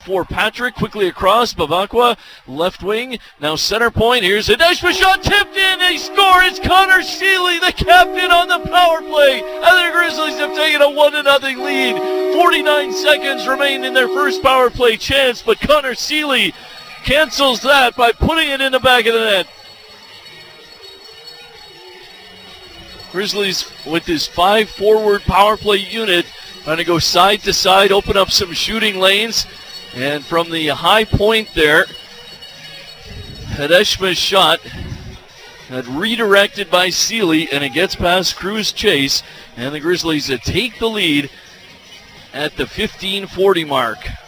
for Patrick. Quickly across. Bavakwa, left wing. Now center point. Here's a Deshma shot tipped in. They score. It's Connor Seeley, the captain, on the power play. And the Grizzlies have taken a 1-0 lead. 49 seconds remain in their first power play chance, but Connor Seeley cancels that by putting it in the back of the net. Grizzlies with this 5-forward power play unit trying to go side to side, open up some shooting lanes. And from the high point there, Hadeshma's shot got redirected by Seeley, and it gets past Cruz Chase. And the Grizzlies take the lead at the 15:40 mark.